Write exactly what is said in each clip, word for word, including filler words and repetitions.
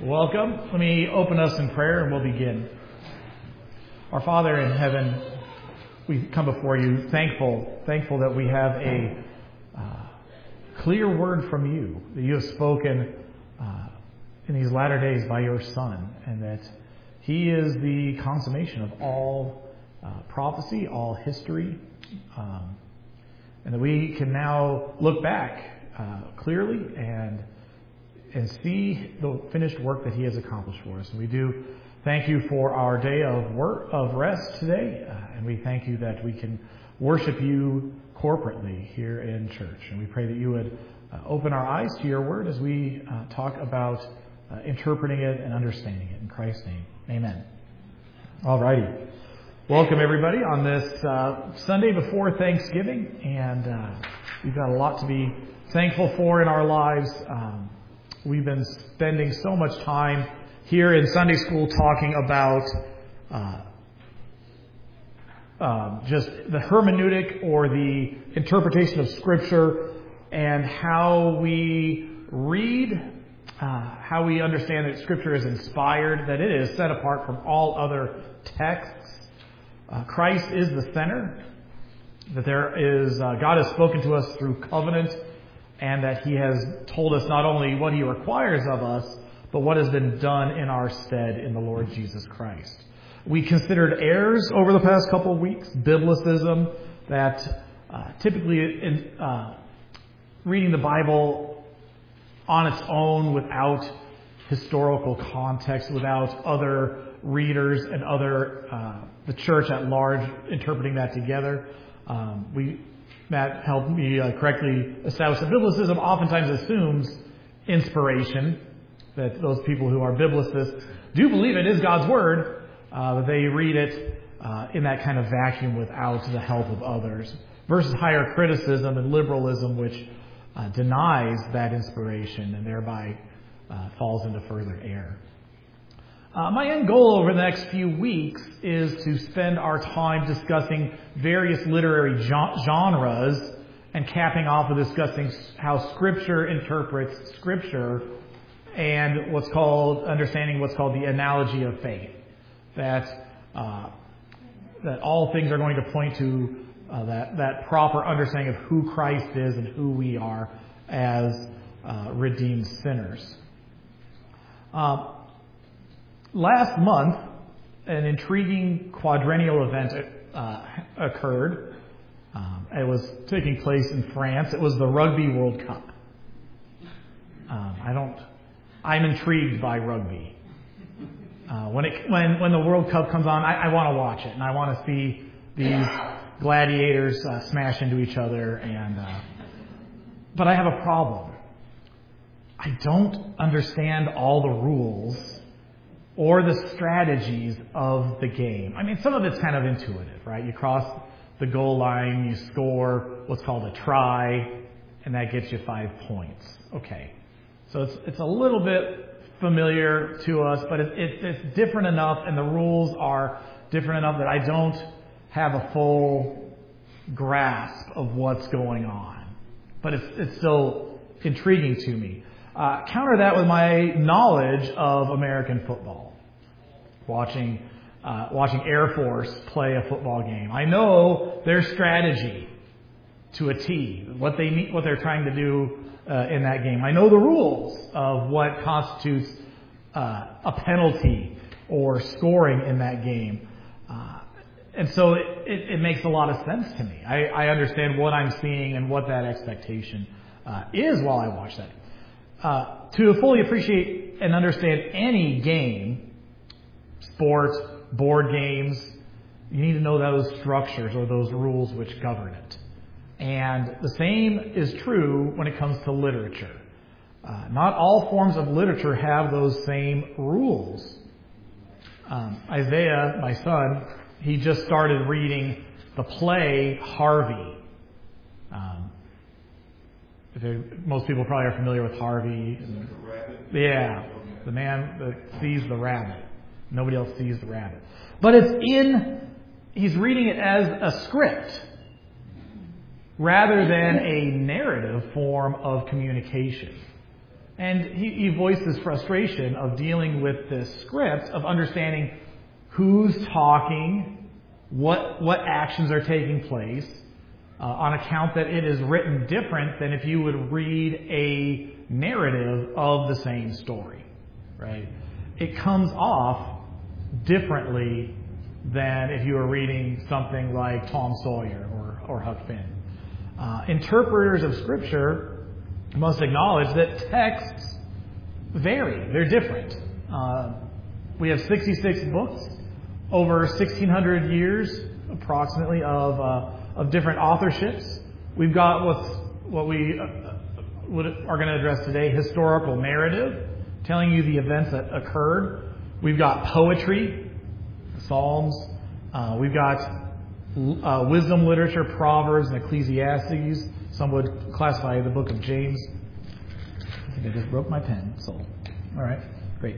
Welcome. Let me open us in prayer and we'll begin. Our Father in heaven, we come before you thankful, thankful that we have a uh, clear word from you, that you have spoken uh, in these latter days by your Son, and that he is the consummation of all uh, prophecy, all history, um, and that we can now look back uh, clearly and and see the finished work that he has accomplished for us. And we do thank you for our day of work, of rest today, uh, and we thank you that we can worship you corporately here in church. And we pray that you would uh, open our eyes to your word as we uh, talk about uh, interpreting it and understanding it. In Christ's name, amen. All righty. Welcome, everybody, on this uh, Sunday before Thanksgiving. And uh, we've got a lot to be thankful for in our lives. Um, We've been spending so much time here in Sunday school talking about uh, uh, just the hermeneutic or the interpretation of Scripture and how we read, uh, how we understand that Scripture is inspired, that it is set apart from all other texts. Uh, Christ is the center, that there is uh, God has spoken to us through covenant, and that he has told us not only what he requires of us, but what has been done in our stead in the Lord Jesus Christ. We considered errors over the past couple of weeks, biblicism, that uh, typically in, uh, reading the Bible on its own without historical context, without other readers and other uh, the church at large interpreting that together. Um, we Matt helped me uh, correctly establish that biblicism oftentimes assumes inspiration, that those people who are biblicists do believe it is God's Word, uh, but they read it uh, in that kind of vacuum without the help of others, versus higher criticism and liberalism, which uh, denies that inspiration and thereby uh, falls into further error. Uh, my end goal over the next few weeks is to spend our time discussing various literary genres and capping off with discussing how Scripture interprets Scripture and what's called, understanding what's called the analogy of faith. That, uh, that all things are going to point to uh, that, that proper understanding of who Christ is and who we are as uh, redeemed sinners. Uh, Last month, an intriguing quadrennial event uh, occurred. Um, it was taking place in France. It was the Rugby World Cup. Um, I don't. I'm intrigued by rugby. Uh, when it when when the World Cup comes on, I, I want to watch it, and I want to see these gladiators uh, smash into each other. And uh, but I have a problem. I don't understand all the rules or the strategies of the game. I mean, some of it's kind of intuitive, right? You cross the goal line, you score what's called a try, and that gets you five points. Okay. So it's it's a little bit familiar to us, but it, it, it's different enough, and the rules are different enough that I don't have a full grasp of what's going on. But it's, it's still intriguing to me. Uh, counter that with my knowledge of American football. Watching uh, watching Air Force play a football game. I know their strategy to a T, what they need, what they're trying to do uh, in that game. I know the rules of what constitutes uh, a penalty or scoring in that game. Uh, and so it, it, it makes a lot of sense to me. I, I understand what I'm seeing and what that expectation uh, is while I watch that. Uh, to fully appreciate and understand any game, sport, board games, you need to know those structures or those rules which govern it. And the same is true when it comes to literature. Uh, not all forms of literature have those same rules. Um, Isaiah, my son, he just started reading the play Harvey. Um, Most people probably are familiar with Harvey. And, yeah, the man that sees the rabbit. Nobody else sees the rabbit. But it's in, he's reading it as a script rather than a narrative form of communication. And he, he voiced this frustration of dealing with this script, of understanding who's talking, what what actions are taking place, uh, on account that it is written different than if you would read a narrative of the same story, right? It comes off differently than if you were reading something like Tom Sawyer or, or Huck Finn. Uh, interpreters of Scripture must acknowledge that texts vary. They're different. Uh, we have sixty-six books, over sixteen hundred years approximately of uh, of different authorships. We've got what's, what we uh, what are going to address today, historical narrative, telling you the events that occurred. We've got poetry, Psalms. Uh, we've got uh, wisdom literature, Proverbs and Ecclesiastes. Some would classify the book of James. I think I just broke my pen. So, all right, great.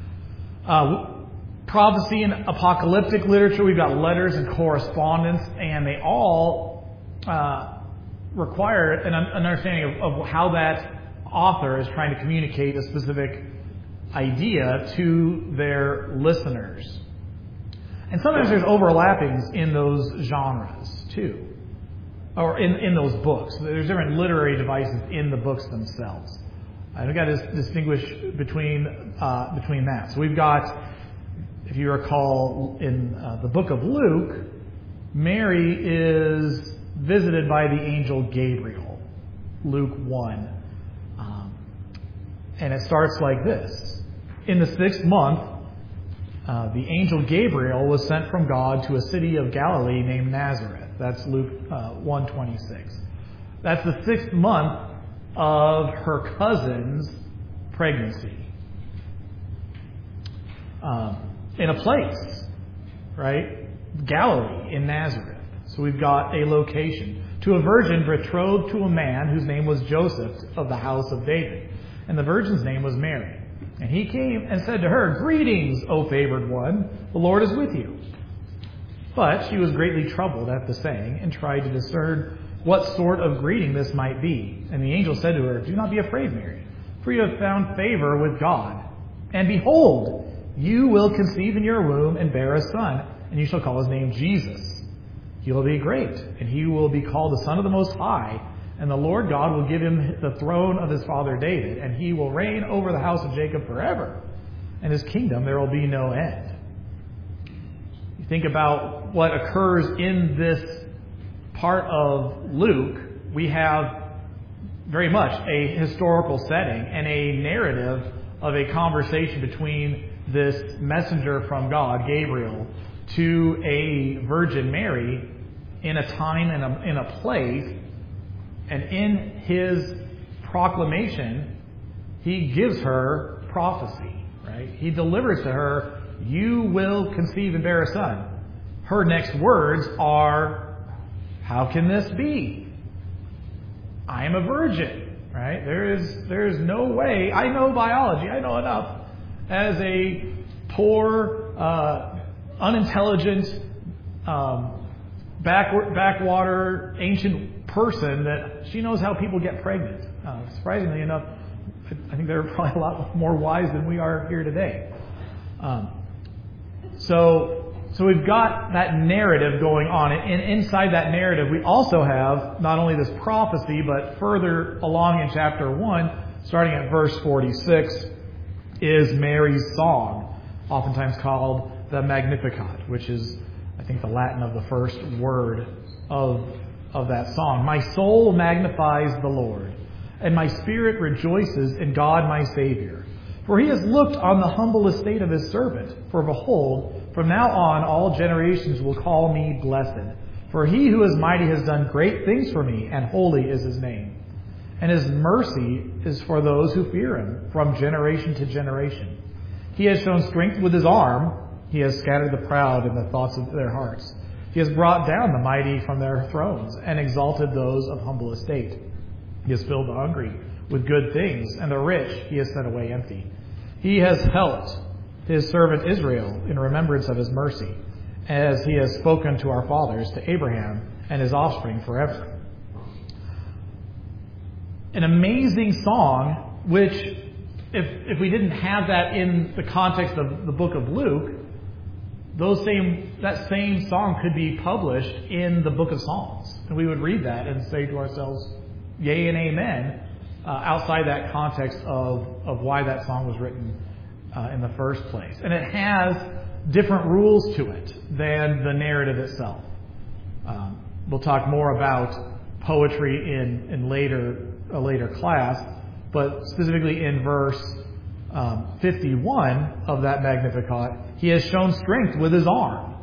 Uh, prophecy and apocalyptic literature. We've got letters and correspondence, and they all uh, require an, an understanding of, of how that author is trying to communicate a specific idea to their listeners. And sometimes there's overlappings in those genres too, or in, in those books. There's different literary devices in the books themselves. I've got to distinguish between uh, between that. So we've got, if you recall, in uh, the book of Luke, Mary is visited by the angel Gabriel, Luke one. Um, and it starts like this. In the sixth month, uh, the angel Gabriel was sent from God to a city of Galilee named Nazareth. That's Luke uh, one twenty-six. That's the sixth month of her cousin's pregnancy. Um, in a place, right? Galilee in Nazareth. So we've got a location. To a virgin betrothed to a man whose name was Joseph of the house of David. And the virgin's name was Mary. And he came and said to her, "Greetings, O favored one, the Lord is with you." But she was greatly troubled at the saying and tried to discern what sort of greeting this might be. And the angel said to her, "Do not be afraid, Mary, for you have found favor with God. And behold, you will conceive in your womb and bear a son, and you shall call his name Jesus. He will be great, and he will be called the Son of the Most High. And the Lord God will give him the throne of his father David, and he will reign over the house of Jacob forever. And his kingdom there will be no end." You think about what occurs in this part of Luke. We have very much a historical setting and a narrative of a conversation between this messenger from God, Gabriel, to a Virgin Mary in a time and a, in a place. And in his proclamation, he gives her prophecy, right? He delivers to her, "You will conceive and bear a son." Her next words are, "How can this be? I am a virgin," right? There is, there is no way. I know biology. I know enough as a poor, uh, unintelligent, um, back, backwater, ancient person that she knows how people get pregnant. Uh, surprisingly enough, I think they're probably a lot more wise than we are here today. Um, so, so we've got that narrative going on, and inside that narrative, we also have not only this prophecy, but further along in chapter one, starting at verse forty-six, is Mary's song, oftentimes called the Magnificat, which is, I think, the Latin of the first word of of that song. "My soul magnifies the Lord, and my spirit rejoices in God my Savior. For he has looked on the humble estate of his servant. For behold, from now on all generations will call me blessed. For he who is mighty has done great things for me, and holy is his name. And his mercy is for those who fear him, from generation to generation. He has shown strength with his arm. He has scattered the proud in the thoughts of their hearts. He has brought down the mighty from their thrones and exalted those of humble estate. He has filled the hungry with good things, and the rich he has sent away empty. He has helped his servant Israel in remembrance of his mercy, as he has spoken to our fathers, to Abraham and his offspring forever." An amazing song which if if we didn't have that in the context of the book of Luke, those same that same song could be published in the book of Psalms, and we would read that and say to ourselves, "Yea and amen," uh, outside that context of of why that song was written uh, in the first place. And it has different rules to it than the narrative itself. Um, we'll talk more about poetry in in later a later class, but specifically in verse um, fifty-one of that Magnificat, he has shown strength with his arm.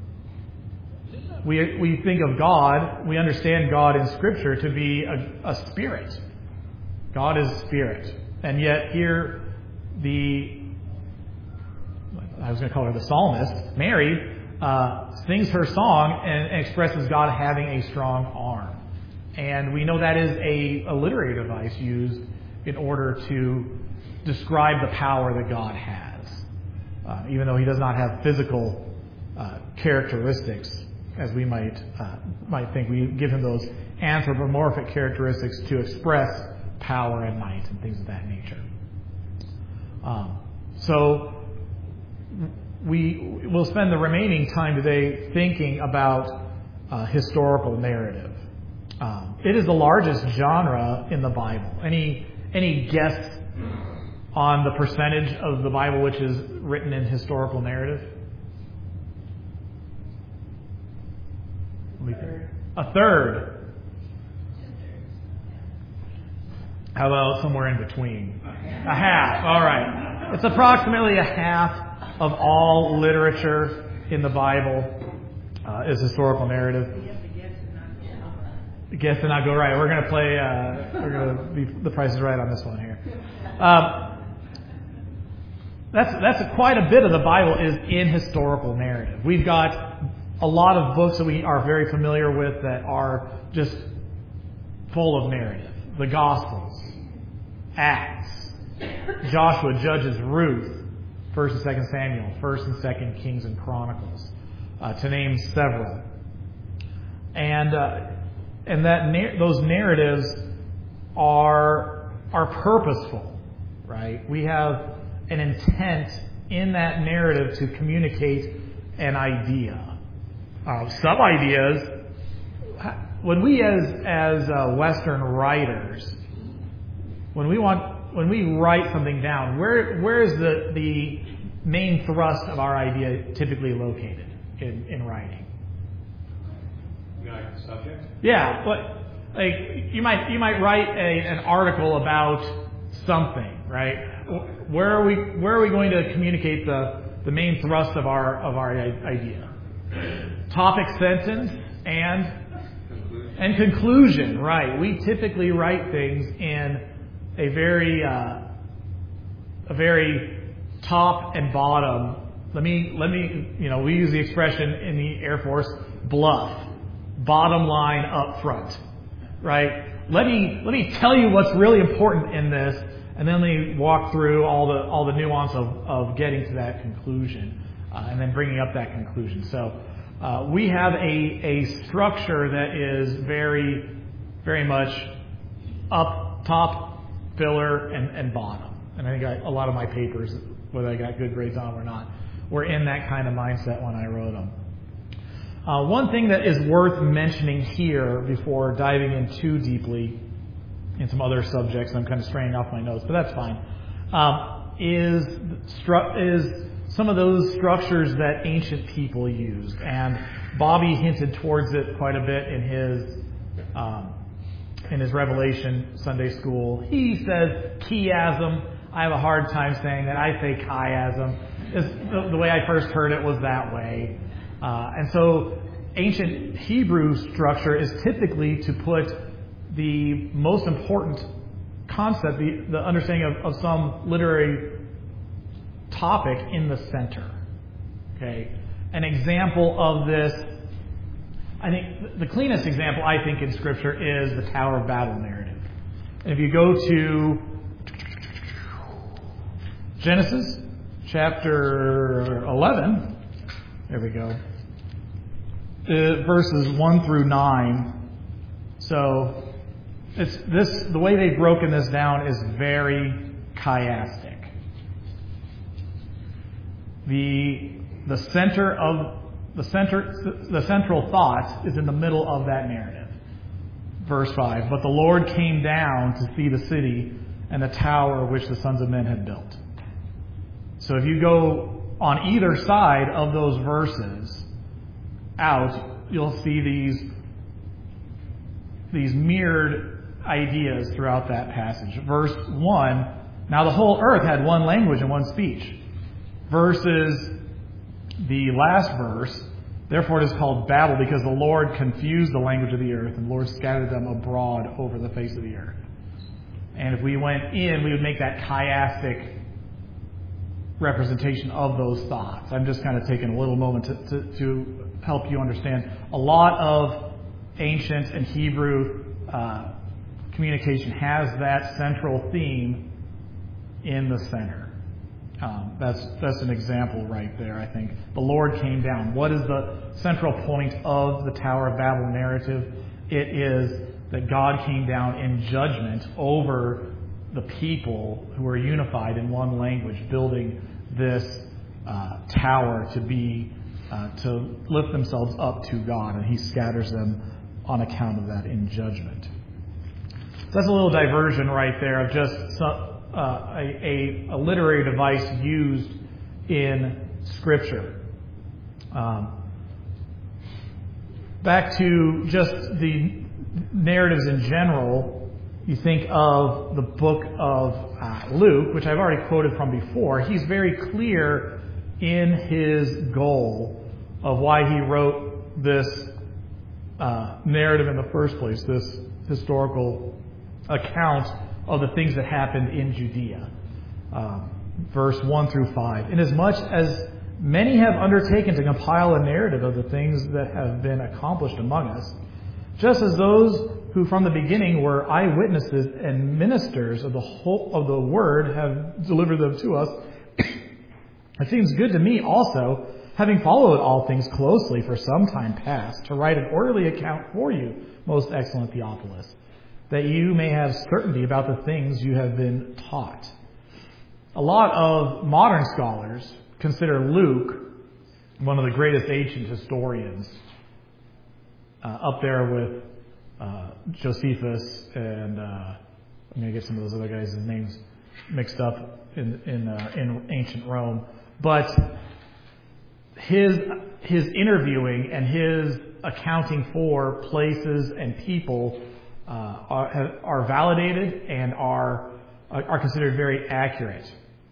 We we think of God, we understand God in Scripture to be a, a spirit. God is spirit, and yet here the I was going to call her the psalmist, Mary, uh, sings her song and, and expresses God having a strong arm. And we know that is a, a literary device used in order to describe the power that God has. Uh, even though he does not have physical uh, characteristics, as we might uh, might think. We give him those anthropomorphic characteristics to express power and might and things of that nature. Um, so we will spend the remaining time today thinking about uh, historical narrative. Um, it is the largest genre in the Bible. Any any guess on the percentage of the Bible which is written in historical narrative? A third. How about somewhere in between? A half. All right. It's approximately a half of all literature in the Bible uh, is historical narrative. Guess and not go right. We're going to play. Uh, we're going to be the Price is Right on this one here. Um, that's that's a, quite a bit of the Bible is in historical narrative. We've got a lot of books that we are very familiar with that are just full of narrative. The Gospels, Acts, Joshua, Judges, Ruth, First and Second Samuel, First and Second Kings and Chronicles, uh, to name several. And uh, and that na- those narratives are are purposeful, right? We have an intent in that narrative to communicate an idea. Uh, some ideas, when we as as uh, Western writers, when we want when we write something down, where where is the the main thrust of our idea typically located in, in writing? You like the subject? Yeah, but like you might you might write a, an article about something, right? Where are we where are we going to communicate the, the main thrust of our of our idea? Topic, sentence, and Conclusion. and conclusion, right? We typically write things in a very uh, a very top and bottom. Let me let me you know we use the expression in the Air Force, bluff, bottom line up front, right? Let me let me tell you what's really important in this, and then let me walk through all the all the nuance of, of getting to that conclusion, uh, and then bringing up that conclusion. So uh, we have a a structure that is very very much up top, filler, and, and bottom. And I think I, a lot of my papers, whether I got good grades on them or not, were in that kind of mindset when I wrote them. Uh, one thing that is worth mentioning here before diving in too deeply in some other subjects, I'm kind of straying off my notes, but that's fine, um, is, stru- is some of those structures that ancient people used. And Bobby hinted towards it quite a bit in his um, in his Revelation Sunday school. He says chiasm. I have a hard time saying that. I say chiasm. The, the way I first heard it was that way. Uh, and so ancient Hebrew structure is typically to put the most important concept, the, the understanding of, of some literary topic in the center. Okay, an example of this, I think the cleanest example I think in Scripture is the Tower of Babel narrative. And if you go to Genesis chapter eleven, there we go, uh, verses one through nine. So it's this the way they've broken this down is very chiastic. the the center of the center the central thought is in the middle of that narrative. Verse five, but the Lord came down to see the city and the tower which the sons of men had built. So if you go on either side of those verses out, you'll see these these mirrored ideas throughout that passage. Verse one, now the whole earth had one language and one speech. Versus the last verse, therefore it is called Babel, because the Lord confused the language of the earth, and the Lord scattered them abroad over the face of the earth. And if we went in, we would make that chiastic representation of those thoughts. I'm just kind of taking a little moment to, to, to help you understand. A lot of ancient and Hebrew uh, communication has that central theme in the center. Um, that's that's an example right there, I think. The Lord came down. What is the central point of the Tower of Babel narrative? It is that God came down in judgment over the people who are unified in one language, building this uh, tower to be uh, to lift themselves up to God, and He scatters them on account of that in judgment. So that's a little diversion right there of just some, uh, a, a, a literary device used in Scripture. Um, back to just the narratives in general, you think of the book of uh, Luke, which I've already quoted from before. He's very clear in his goal of why he wrote this uh, narrative in the first place, this historical account of the things that happened in Judea. Um, verse one through five. Inasmuch as many have undertaken to compile a narrative of the things that have been accomplished among us, just as those who from the beginning were eyewitnesses and ministers of the whole of the word have delivered them to us, it seems good to me also, having followed all things closely for some time past, to write an orderly account for you, most excellent Theophilus, that you may have certainty about the things you have been taught. A lot of modern scholars consider Luke one of the greatest ancient historians, uh, up there with uh, Josephus and uh, I'm going to get some of those other guys' names mixed up in in, uh, in ancient Rome. But his his interviewing and his accounting for places and people uh, are are validated and are are considered very accurate.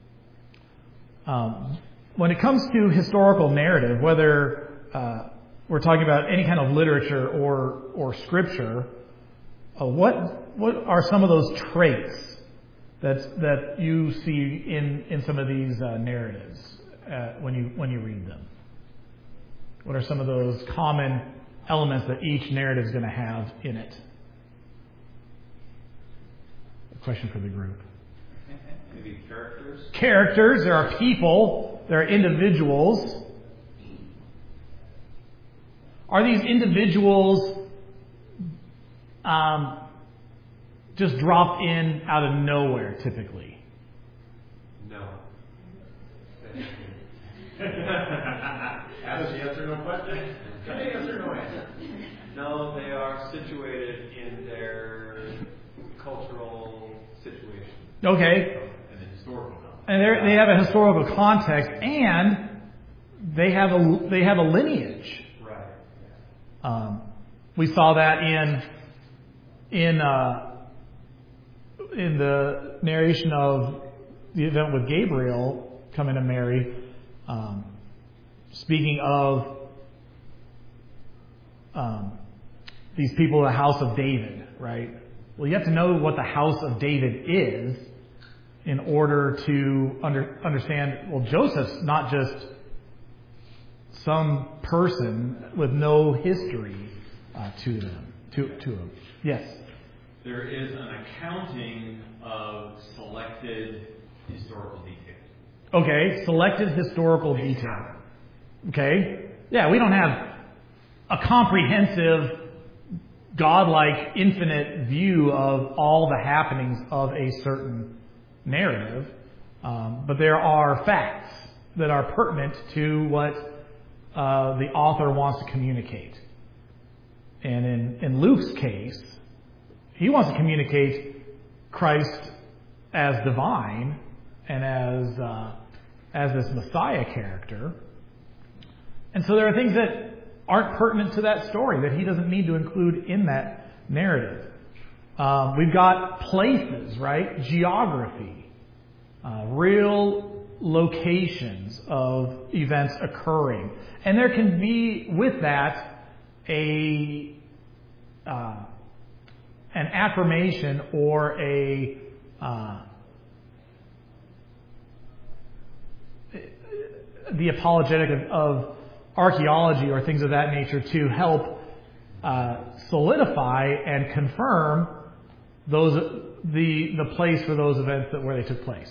Um, when it comes to historical narrative, whether uh, we're talking about any kind of literature or or scripture, uh, what what are some of those traits that that you see in, in some of these uh, narratives uh, when you when you read them? What are some of those common elements that each narrative is going to have in it? A question for the group. Maybe characters. Characters. There are people. There are individuals. Are these individuals um, just dropped in out of nowhere, typically? No. Ask yes or no question. Yes or no answer. No, they are situated in their cultural situation. Okay. And the historical context. And they have a historical context, and they have a they have a lineage. Right. Um, we saw that in in uh, in the narration of the event with Gabriel coming to Mary, um, speaking of um, these people of the house of David, right? Well, you have to know what the house of David is in order to under, understand, well, Joseph's not just some person with no history uh, to them, to, to him. Yes? There is an accounting of selected historical details. Okay, selected historical detail. Okay? Yeah, we don't have a comprehensive, godlike, infinite view of all the happenings of a certain narrative, um, but there are facts that are pertinent to what uh, the author wants to communicate. And in, in Luke's case, he wants to communicate Christ as divine and as uh, as this Messiah character. And so there are things that aren't pertinent to that story that he doesn't need to include in that narrative. Um, we've got places, right? Geography, uh, real locations of events occurring. And there can be with that a uh, an affirmation or a uh, the apologetic of, of archaeology or things of that nature to help uh, solidify and confirm those the the place for those events that where they took place.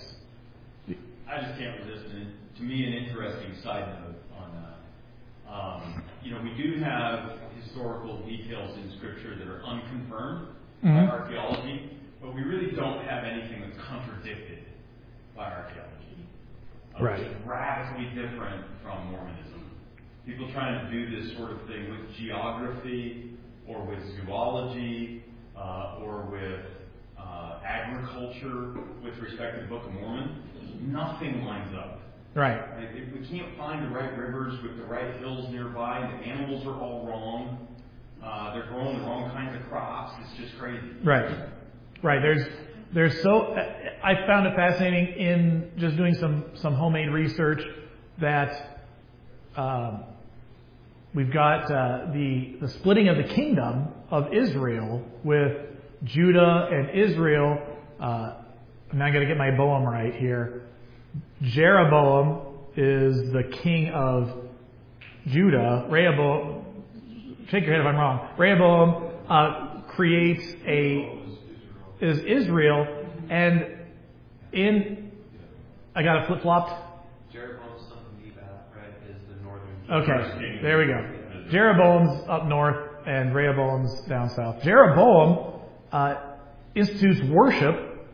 I just can't resist it. To me, an interesting side note on that. Um, you know, we do have historical details in Scripture that are unconfirmed mm-hmm. by archaeology, but we really don't have anything that's contradicted by archaeology. Uh, right. Which is radically different from Mormonism. People trying to do this sort of thing with geography or with zoology uh, or with uh, agriculture with respect to the Book of Mormon, nothing lines up. Right. Like, if we can't find the right rivers with the right hills nearby, the animals are all wrong. Uh, they're growing the wrong kinds of crops. It's just crazy. Right. Right. There's there's so I found it fascinating in just doing some some homemade research that um, we've got uh, the the splitting of the kingdom of Israel with Judah and Israel. Uh, I'm not going to get my Boam right here. Jeroboam is the king of Judah. Rehoboam, shake your head if I'm wrong. Rehoboam uh, creates a is Israel, and in I got it flip flopped. Jeroboam's son of Nebat, right, is the northern. Okay, there we go. Jeroboam's up north, and Rehoboam's down south. Jeroboam uh, institutes worship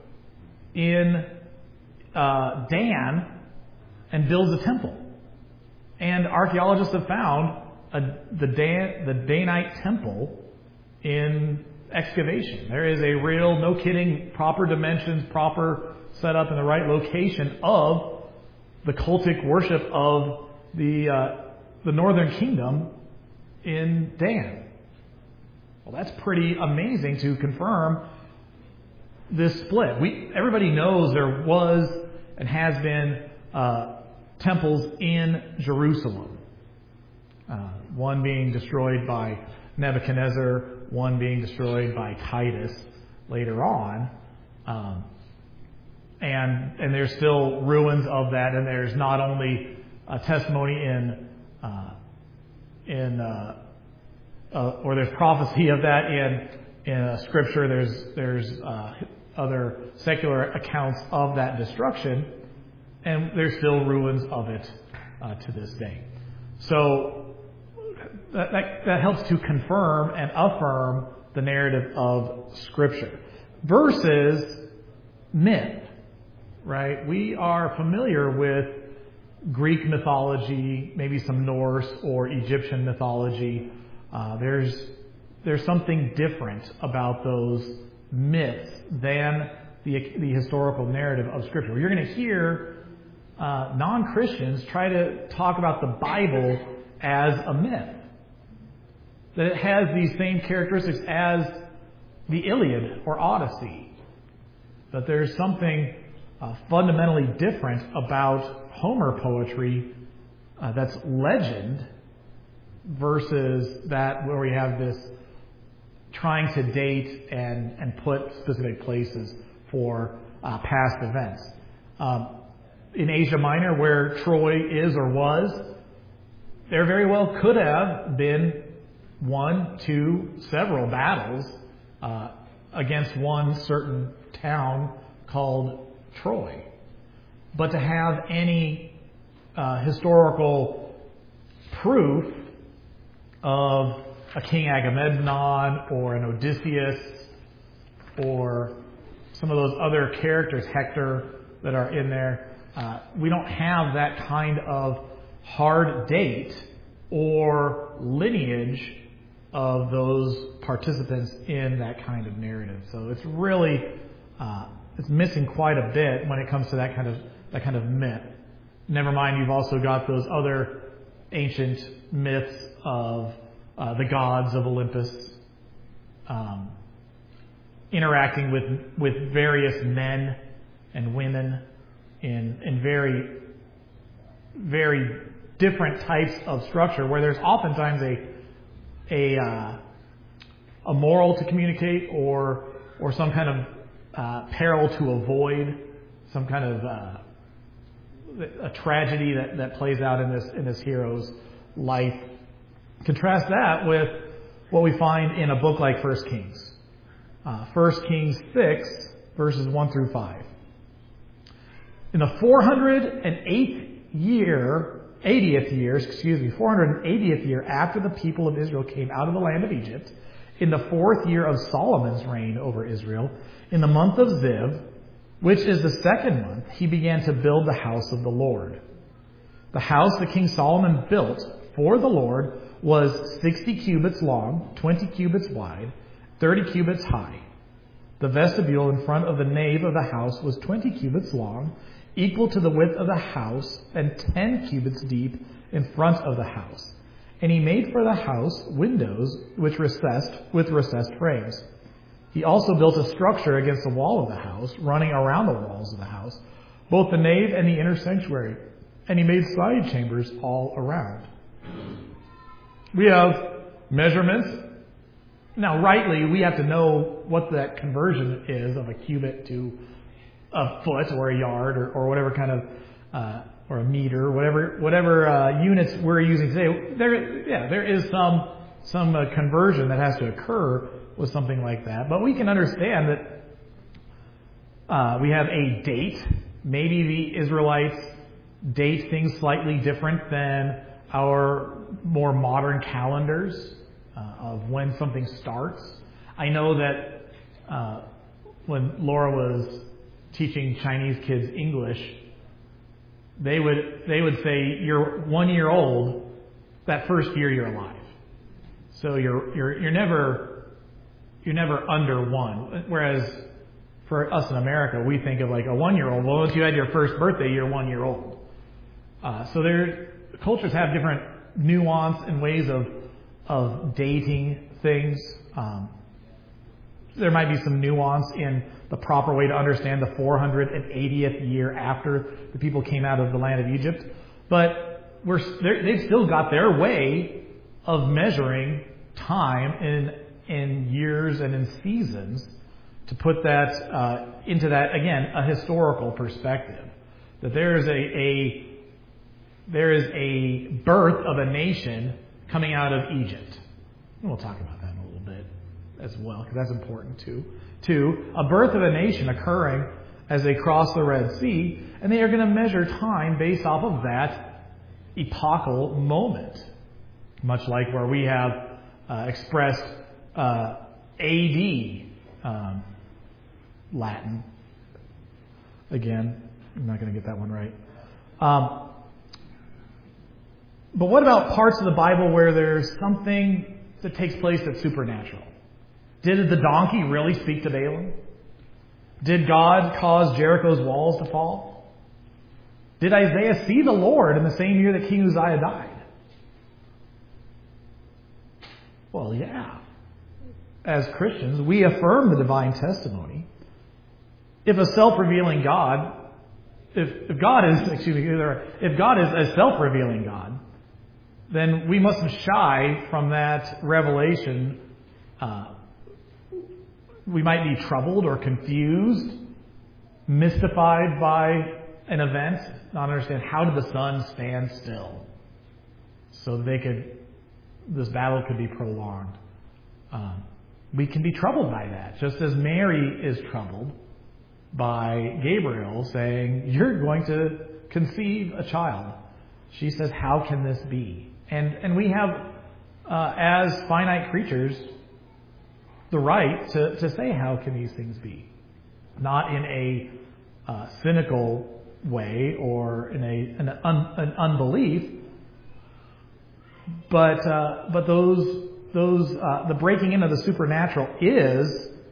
in uh, Dan and builds a temple. And archaeologists have found a, the Dan, the Danite temple in excavation. There is a real, no kidding, proper dimensions, proper setup in the right location of the cultic worship of the uh, the northern kingdom in Dan. Well, that's pretty amazing to confirm this split. We everybody knows there was and has been uh, temples in Jerusalem. Uh, one being destroyed by Nebuchadnezzar, one being destroyed by Titus later on. Um, and and there's still ruins of that, and there's not only a testimony in uh, in uh, uh, or there's prophecy of that in in uh, Scripture. There's there's uh, other secular accounts of that destruction, and there's still ruins of it uh, to this day. So that, that that helps to confirm and affirm the narrative of Scripture versus myth. Right? We are familiar with Greek mythology, maybe some Norse or Egyptian mythology. Uh, there's there's something different about those myths than the the historical narrative of Scripture. You're going to hear uh, non-Christians try to talk about the Bible as a myth, that it has these same characteristics as the Iliad or Odyssey, that there's something Uh, fundamentally different about Homer poetry uh, that's legend versus that where we have this trying to date and, and put specific places for uh, past events. Um, in Asia Minor, where Troy is or was, there very well could have been one, two, several battles uh, against one certain town called Troy. But to have any uh, historical proof of a King Agamemnon or an Odysseus or some of those other characters, Hector, that are in there, Uh, we don't have that kind of hard date or lineage of those participants in that kind of narrative. So it's really uh, it's missing quite a bit when it comes to that kind of that kind of myth. Never mind, you've also got those other ancient myths of uh, the gods of Olympus um, interacting with with various men and women in in very very different types of structure, where there's oftentimes a a uh, a moral to communicate, or or some kind of uh, peril to avoid, some kind of uh, a tragedy that, that plays out in this in this hero's life. Contrast that with what we find in a book like First Kings. Uh, First Kings six, verses one through five. In the four hundred eighth year, eightieth year, excuse me, four hundred eightieth year after the people of Israel came out of the land of Egypt, in the fourth year of Solomon's reign over Israel, in the month of Ziv, which is the second month, he began to build the house of the Lord. The house that King Solomon built for the Lord was sixty cubits long, twenty cubits wide, thirty cubits high. The vestibule in front of the nave of the house was twenty cubits long, equal to the width of the house, and ten cubits deep in front of the house. And he made for the house windows which recessed with recessed frames. He also built a structure against the wall of the house, running around the walls of the house, both the nave and the inner sanctuary. And he made side chambers all around. We have measurements. Now, rightly, we have to know what that conversion is of a cubit to a foot or a yard or, or whatever kind of, uh, or a meter, whatever whatever uh, units we're using today. There, yeah, there is some some uh, conversion that has to occur with something like that. But we can understand that uh, we have a date. Maybe the Israelites date things slightly different than our more modern calendars uh, of when something starts. I know that uh, when Laura was teaching Chinese kids English, they would they would say you're one year old that first year you're alive. So you're you're you're never you're never under one. Whereas for us in America, we think of like a one year old. Well, once you had your first birthday, you're one year old. Uh, so there, cultures have different nuance and ways of of dating things. Um, there might be some nuance in the proper way to understand the four hundred eightieth year after the people came out of the land of Egypt. But we're, they've still got their way of measuring time in, in years and in seasons to put that uh, into that, again, a historical perspective. That there is a, a there is a birth of a nation coming out of Egypt. And we'll talk about that in a little bit as well, because that's important too. Two, a birth of a nation occurring as they cross the Red Sea, and they are going to measure time based off of that epochal moment. Much like where we have uh, expressed uh, A D um, Latin. Again, I'm not going to get that one right. Um, but what about parts of the Bible where there's something that takes place that's supernatural? Did the donkey really speak to Balaam? Did God cause Jericho's walls to fall? Did Isaiah see the Lord in the same year that King Uzziah died? Well, yeah. As Christians, we affirm the divine testimony. If a self-revealing God, if, if God is, excuse me, if God is a self-revealing God, then we mustn't shy from that revelation. Uh, we might be troubled or confused, mystified by an event, not understand how did the sun stand still, so that they could, this battle could be prolonged. Um, we can be troubled by that, just as Mary is troubled by Gabriel saying, "You're going to conceive a child." She says, "How can this be?" And and we have, uh, as finite creatures, the right to, to say, how can these things be? Not in a uh, cynical way or in a an, un, an unbelief. But uh, but those those uh, the breaking into the supernatural is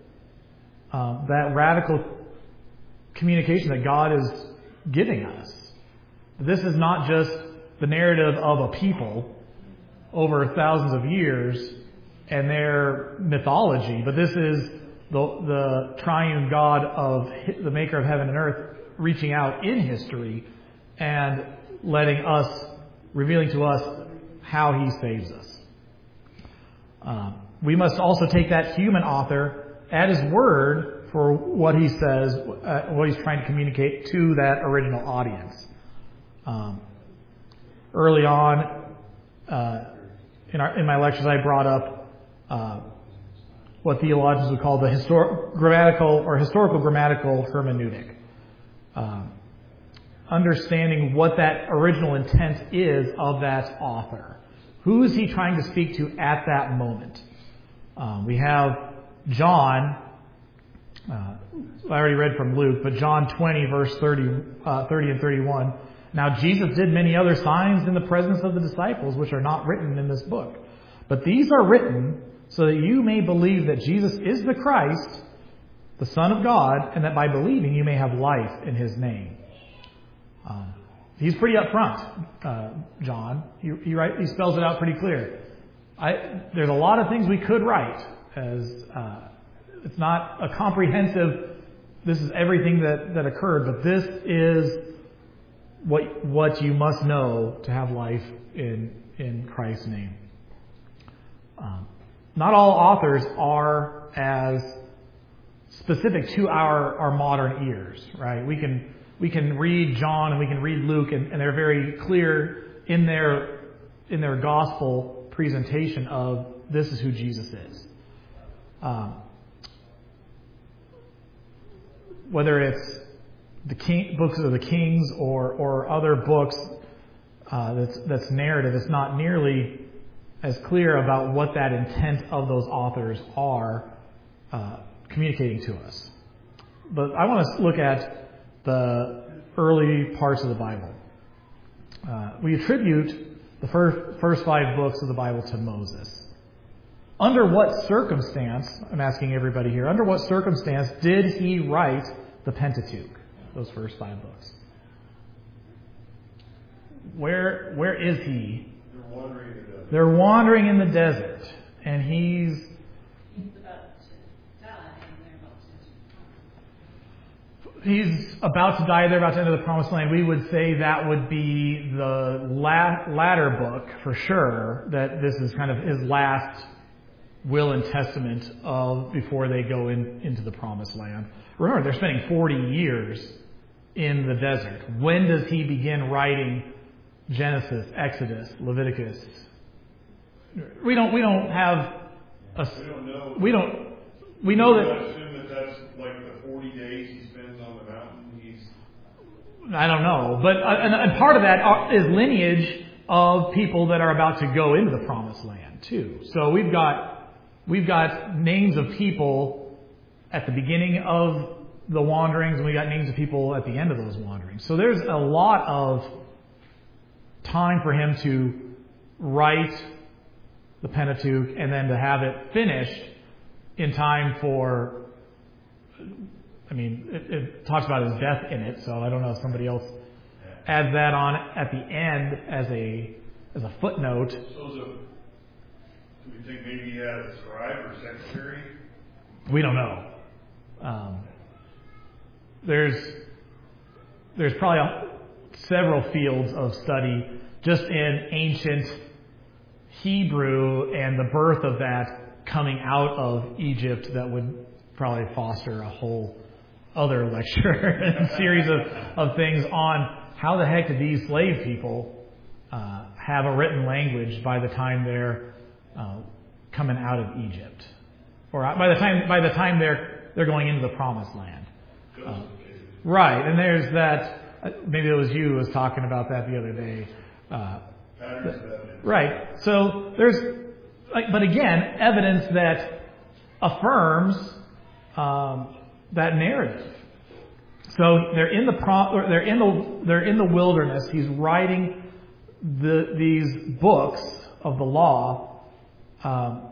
uh, that radical communication that God is giving us. This is not just the narrative of a people over thousands of years and their mythology, but this is the the triune God of the maker of heaven and earth reaching out in history and letting us, revealing to us how He saves us. Um, we must also take that human author at his word for what he says, uh, what he's trying to communicate to that original audience. Um, early on, uh, in, our, in my lectures, I brought up uh, what theologians would call the histor- grammatical or historical grammatical hermeneutic. Um, understanding what that original intent is of that author. Who is he trying to speak to at that moment? Um, we have John, uh, I already read from Luke, but John twenty, verse thirty, uh, thirty and thirty-one. Now Jesus did many other signs in the presence of the disciples, which are not written in this book. But these are written so that you may believe that Jesus is the Christ, the Son of God, and that by believing you may have life in His name. Um, he's pretty upfront, uh, John. He, he, write, he spells it out pretty clear. I, there's a lot of things we could write as uh, it's not a comprehensive. This is everything that, that occurred, but this is what what you must know to have life in in Christ's name. Um, not all authors are as specific to our, our modern ears, right? We can we can read John and we can read Luke, and, and they're very clear in their in their gospel presentation of this is who Jesus is. Um, whether it's the king, books of the Kings or or other books uh, that's that's narrative, it's not nearly as clear about what that intent of those authors are uh, communicating to us. But I want to look at the early parts of the Bible. Uh, we attribute the first first five books of the Bible to Moses. Under what circumstance, I'm asking everybody here, under what circumstance did he write the Pentateuch, those first five books? Where where is he? They're wandering in the desert. They're wandering in the desert, and he's He's about to die, and they're about to. he's about to die. They're about to enter the Promised Land. We would say that would be the la- latter book for sure. That this is kind of his last will and testament of before they go in into the Promised Land. Remember, they're spending forty years in the desert. When does he begin writing Genesis, Exodus, Leviticus? We don't. We don't have. A, We don't know. We don't. We know I that. assume that that's like the forty days he spends on the mountain. He's I don't know, but uh, and, and part of that are, is lineage of people that are about to go into the Promised Land too. So we've got we've got names of people at the beginning of the wanderings, and we got names of people at the end of those wanderings. So there's a lot of time for him to write the Pentateuch and then to have it finished in time for, I mean, it, it talks about his death in it, so I don't know if somebody else adds that on at the end as a as a footnote. so is it, do we think maybe he had a scribe or secretary? We don't know. Um, there's there's probably a, several fields of study just in ancient Hebrew and the birth of that coming out of Egypt that would probably foster a whole other lecture and series of, of things on how the heck did these slave people uh, have a written language by the time they're uh, coming out of Egypt, or by the time by the time they're they're going into the Promised Land. Uh, right, and there's that. Uh, maybe it was you who was talking about that the other day. Uh, Patterns of evidence. Right. So there's, like, but again, evidence that affirms um, that narrative. So they're in the pro, or they're in the they're in the wilderness. He's writing the these books of the law. Um,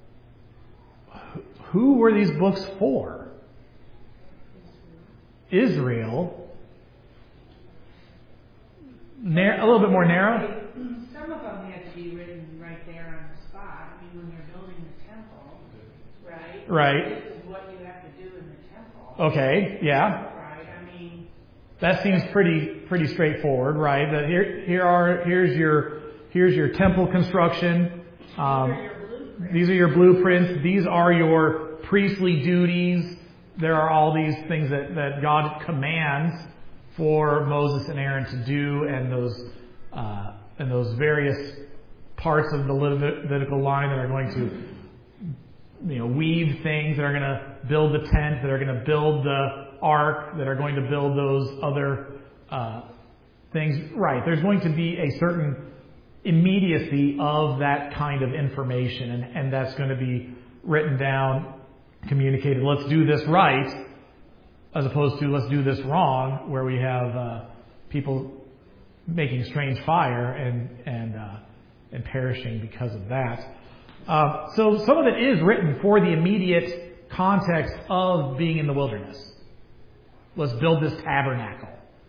who were these books for? Israel. Nar- a little bit more narrow. Some of them had to be written right there on the spot. I mean, when they're building the temple, right? Right. This is what you have to do in the temple. Okay. Yeah. Right. I mean, that seems pretty pretty straightforward, right? That here here are here's your here's your temple construction. Um, these are your blueprints. These are your priestly duties. There are all these things that, that God commands for Moses and Aaron to do, and those uh, and those various parts of the Levitical line that are going to, you know, weave things, that are going to build the tent, that are going to build the ark, that are going to build those other uh, things. Right. There's going to be a certain immediacy of that kind of information, and, and that's going to be written down, communicated. Let's do this right, as opposed to let's do this wrong, where we have uh, people making strange fire and and uh, and perishing because of that. Uh, so some of it is written for the immediate context of being in the wilderness. Let's build this tabernacle.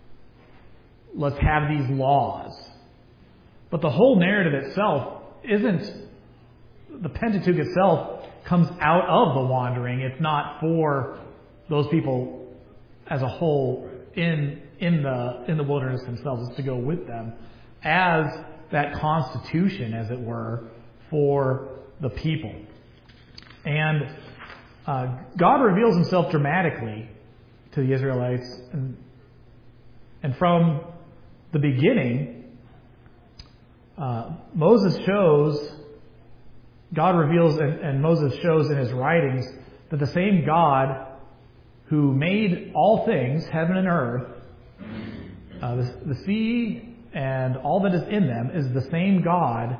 Let's have these laws. But the whole narrative itself isn't, the Pentateuch itself comes out of the wandering. It's not for those people as a whole in in the in the wilderness themselves. It's to go with them as that constitution, as it were, for the people. And uh, God reveals himself dramatically to the Israelites, and and from the beginning, uh, Moses shows, God reveals, and, and Moses shows in his writings, that the same God who made all things, heaven and earth, uh, the, the sea and all that is in them, is the same God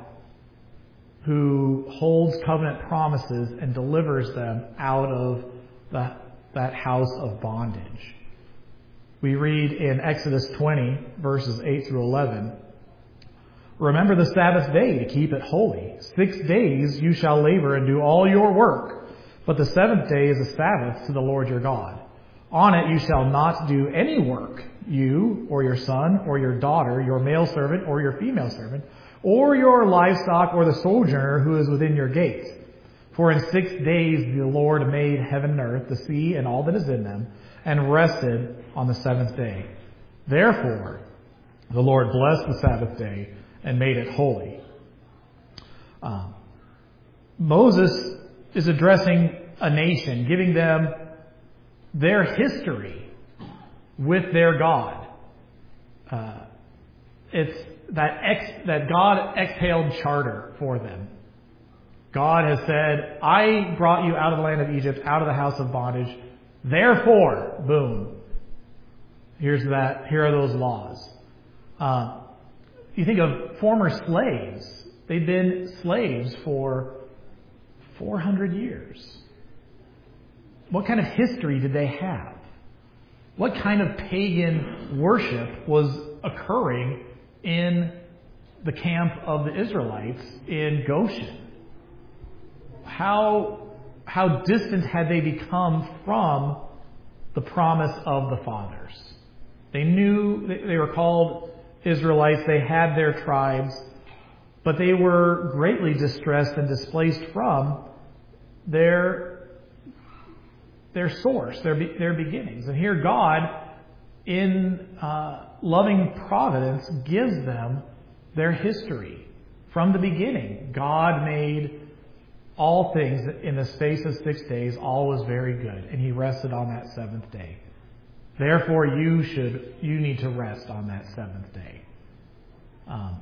who holds covenant promises and delivers them out of the, that house of bondage. We read in Exodus twenty, verses eight through eleven, "Remember the Sabbath day to keep it holy. Six days you shall labor and do all your work, but the seventh day is a Sabbath to the Lord your God. On it you shall not do any work, you or your son or your daughter, your male servant or your female servant, or your livestock or the sojourner who is within your gates. For in six days the Lord made heaven and earth, the sea and all that is in them, and rested on the seventh day. Therefore the Lord blessed the Sabbath day and made it holy." Um, Moses is addressing a nation, giving them their history with their God. Uh, it's that ex, that God exhaled charter for them. God has said, "I brought you out of the land of Egypt, out of the house of bondage. Therefore," boom, here's that. Here are those laws. Uh, you think of former slaves. They've been slaves for four hundred years. What kind of history did they have? What kind of pagan worship was occurring in the camp of the Israelites in Goshen? How, how distant had they become from the promise of the fathers? They knew, they were called Israelites, they had their tribes, but they were greatly distressed and displaced from their, their source, their, their beginnings. And here God, in uh, loving providence, gives them their history. From the beginning, God made all things in the space of six days. All was very good, and he rested on that seventh day. Therefore, you should, you need to rest on that seventh day. Um,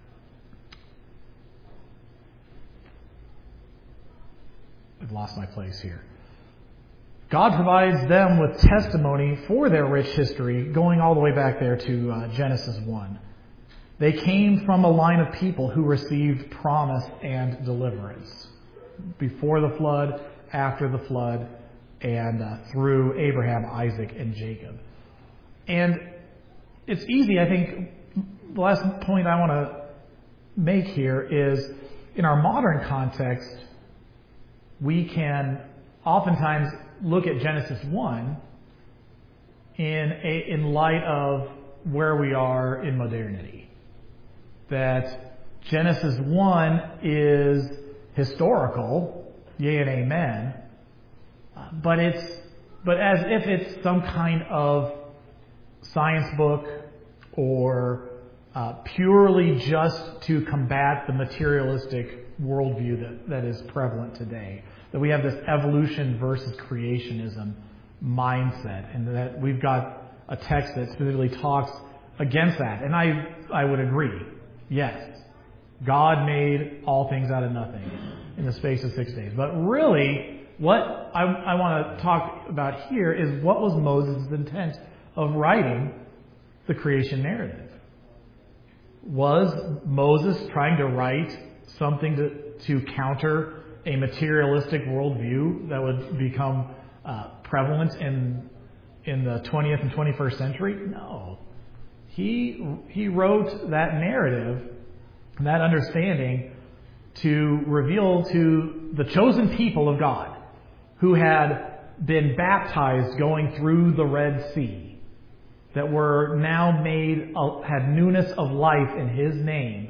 I've lost my place here. God provides them with testimony for their rich history, going all the way back there to uh, Genesis one. They came from a line of people who received promise and deliverance before the flood, after the flood, and uh, through Abraham, Isaac, and Jacob. And it's easy, I think, the last point I want to make here is, in our modern context, we can oftentimes look at Genesis one in a, in light of where we are in modernity. That Genesis one is historical, yea and amen, but it's but as if it's some kind of science book or uh, purely just to combat the materialistic worldview that, that is prevalent today. That we have this evolution versus creationism mindset, and that we've got a text that specifically talks against that. And I, I would agree. Yes, God made all things out of nothing in the space of six days. But really, what I, I want to talk about here is what was Moses' intent of writing the creation narrative. Was Moses trying to write something to, to counter a materialistic worldview that would become uh, prevalent in in the twentieth and twenty-first century? No. He he wrote that narrative, that understanding, to reveal to the chosen people of God who had been baptized going through the Red Sea, that were now made, had newness of life in His name,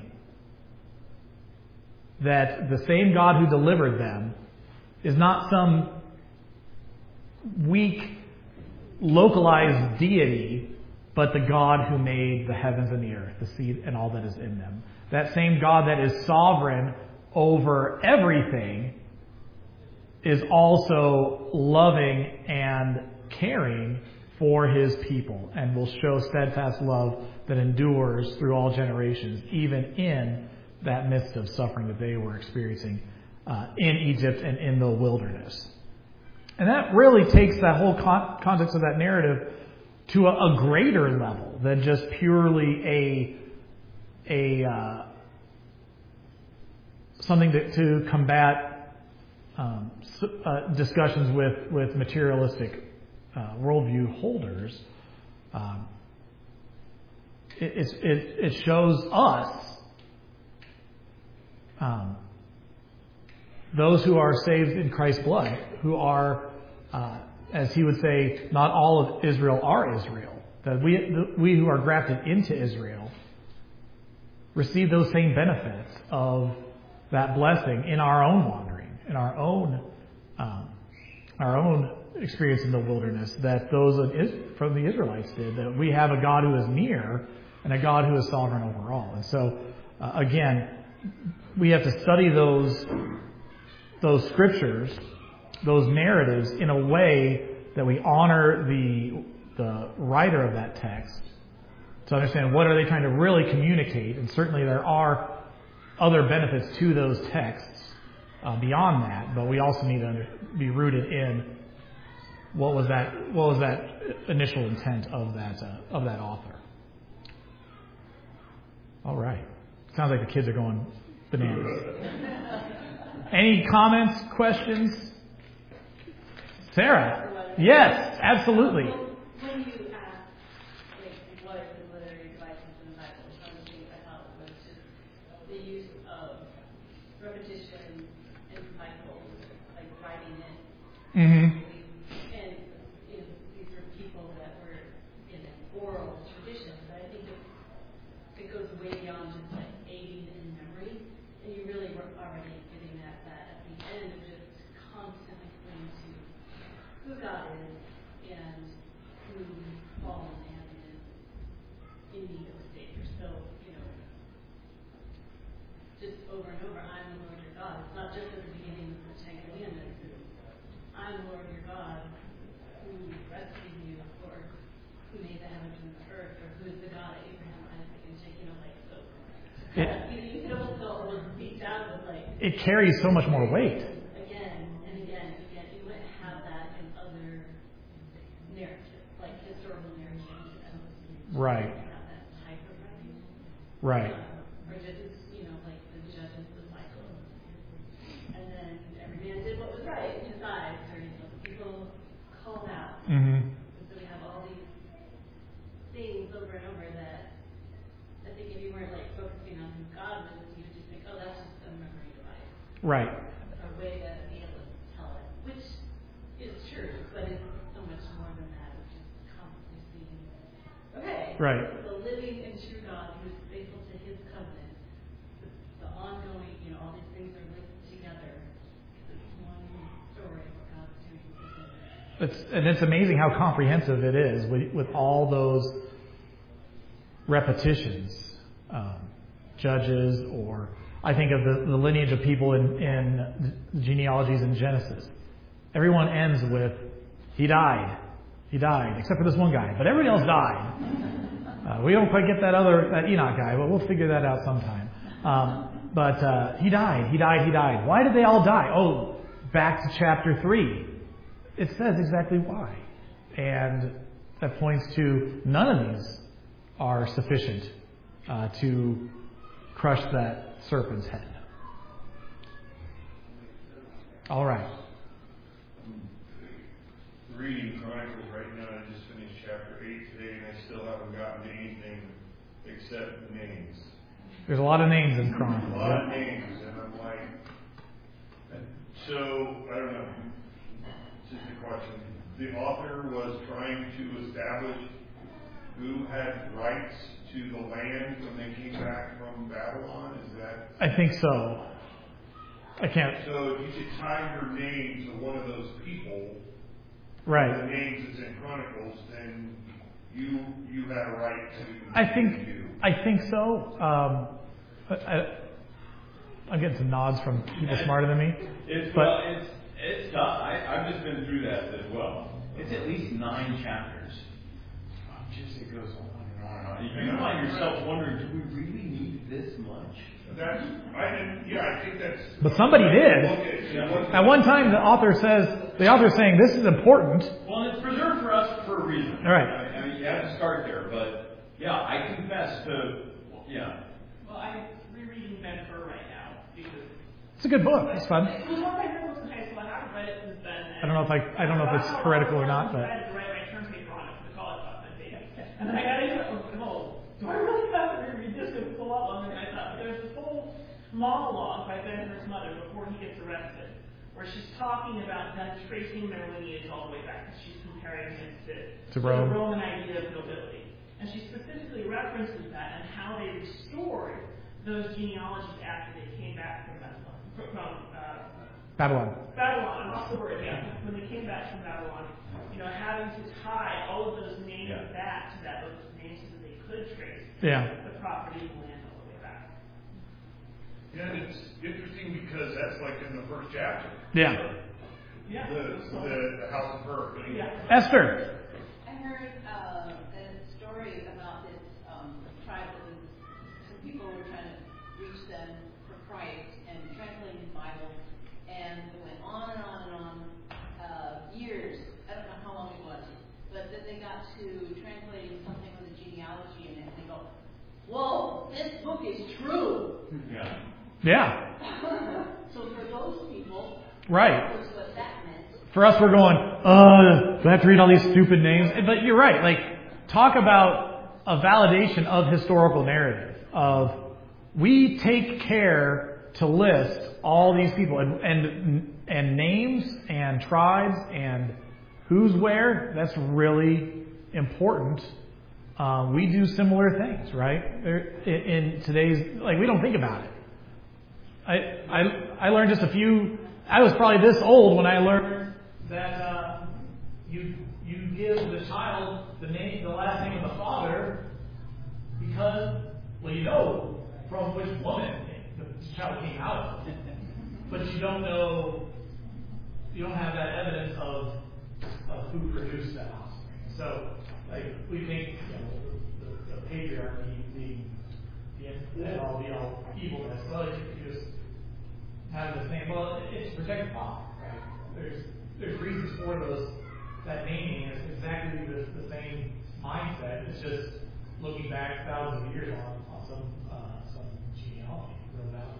that the same God who delivered them is not some weak, localized deity, but the God who made the heavens and the earth, the sea and all that is in them. That same God that is sovereign over everything is also loving and caring for His people, and will show steadfast love that endures through all generations, even in that midst of suffering that they were experiencing uh, in Egypt and in the wilderness. And that really takes that whole con- context of that narrative to a, a greater level than just purely a a uh, something to, to combat um, uh, discussions with with materialistic uh, worldview holders. Um, it, it it shows us, um, those who are saved in Christ's blood, who are, uh, as he would say, not all of Israel are Israel. That we we who are grafted into Israel receive those same benefits of that blessing in our own wandering, in our own um, our own experience in the wilderness that those from the Israelites did. That we have a God who is near and a God who is sovereign over all. And so, uh, again, we have to study those those scriptures, those narratives, in a way that we honor the the writer of that text, to understand what are they trying to really communicate. And certainly there are other benefits to those texts uh, beyond that, but we also need to under, be rooted in what was that what was that initial intent of that uh, of that author. All right, sounds like the kids are going bananas. Any comments, questions? Sarah? Yes, absolutely. When you ask, like, what are the literary devices in the Bible, one of the things I thought was just the use of repetition and cycles, like writing it. Mm-hmm. And, you know, these were people that were in an oral tradition, but I think it, it goes way beyond just like aiding in memory. And you really were already getting at that at the end of just constantly pointing to who God is and who fallen man is in need of a Savior. So, you know, just over and over, I'm the Lord your God. It's not just at the beginning of the Ten Commandments. It's, I'm the Lord your God who rescued you, or who made the heavens and the earth, or who is the God of Abraham, Isaac, and Jacob. You know, like, so It, you, you could almost go almost beat down with, like, it carries so much more weight. again and again and again. You wouldn't have that in other narratives, like historical narratives. Right. Have that type of writing. Right. Um, or just, you know, like the judges, the cycle. And then every man did what was right in his eyes, or, you know, the people called out. Mm-hmm. And so we have all these God with, you just think, oh, that's just a memory device. Right. A way to be able to tell it, which is true, but it's so much more than that, which is constantly seeing, okay, Right. the living and true God who is faithful to his covenant, the, the ongoing, you know, all these things are linked together. It's one story of what God's doing within it. It's, and it's amazing how comprehensive it is with, with all those repetitions. Um, judges, or I think of the, the lineage of people in, in the genealogies in Genesis. Everyone ends with, he died. He died, except for this one guy. But everybody else died. Uh, we don't quite get that other that Enoch guy, but we'll figure that out sometime. Um, but uh, he died, he died, he died. Why did they all die? Oh, back to chapter three. It says exactly why. And that points to none of these are sufficient uh, to crush that serpent's head. All right. Reading Chronicles right now. I just finished chapter eight today, and I still haven't gotten to anything except names. There's a lot of names in Chronicles. A lot of names, and I'm like, so I don't know. Just a question. The author was trying to establish who had rights to the land when they came back from Babylon. Is that? I think so. I can't. So if you could tie your name to one of those people, right? The names that's in Chronicles, then you you had a right to. I think. Do. I think so. Um, I, I'm getting some nods from people smarter than me. It's but, well, it's it's tough. I, I've just been through that as well. It's at least nine chapters. Oh, just it goes on and on and on. You find yourself wondering, do we really need this much? That's I didn't. Yeah, I think that's. But somebody did. At, At one time, the author says the author is saying this is important. Well, it's preserved for us for a reason. All right. I mean, I mean, you have to start there, but yeah, I confess to yeah. Well, I'm rereading Ben Hur right now because It's a good book. It's fun. it was one of my favorites in high school. I haven't read it since then. I don't know if I I don't know if it's heretical or not, but I had to write my term paper on it for the college class I take. And then I got into it and was oh, do I really have to reread this? Because it's a lot longer than I thought. But there's this whole monologue by Ben Hur's mother before he gets arrested, where she's talking about them tracing their lineage all the way back, because she's comparing him to, To Rome. the Roman idea of nobility. And she specifically references that and how they restored those genealogies after they came back from Babylon. From, uh, Babylon. Babylon, I lost the word, yeah. When they came back from Babylon, you know, having to tie all of those names Yeah. back to that, those names so that they could trace Yeah. the property and land all the way back. Yeah, and it's interesting because that's like in the first chapter. Yeah. Yeah. The the, the House of Hur. Yeah. Esther. I heard uh, a story about this um, tribe that was, some people were trying to reach them for Christ and translating the Bible, and it went on and on and on, uh, years. I don't know how long it was, but then they got to translating something with a genealogy in it, and they go, "Whoa, this book is true." Yeah. Yeah. So for those people, Right. that was what that meant. For us, we're going, uh, do I have to read all these stupid names? But you're right. Like, talk about a validation of historical narrative. Of we take care to list all these people and and and names and tribes and who's where. That's really important. Uh, we do similar things, right? There, in, in today's, like, we don't think about it. I, I I learned just a few. I was probably this old when I learned that uh, you you give the child the name, the last name of the father, because well, you know from which woman the child came out of, but you don't know. You don't have that evidence of of who produced that offspring. So, like, we think, you know, the, the, the patriarchy, the the end all be all evilness. Well, you just have the same. Well, it's to protect the father, right? There's there's reasons for those. That naming is exactly the, the same mindset. It's just looking back thousands of years on, on some uh, some genealogy. Real value.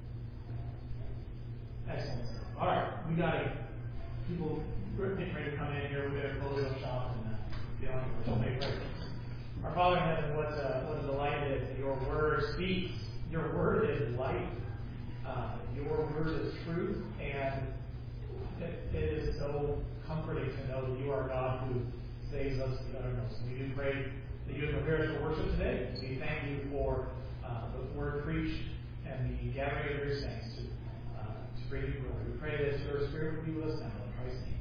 Excellent. All right, we got a, people getting ready to come in here. We better close up shop and uh, be on with make prayer. Our Father in heaven, what uh, what a delight it is that your word speaks your word is life. Uh, your word is truth, and it, it is so comforting to know that you are God who saves us the uttermost. We do pray that you would prepare us for worship today. We thank you for uh, the word preached and the gathering of your saints to, uh, to bring you glory. We pray that your Spirit would be with us now in Christ's name.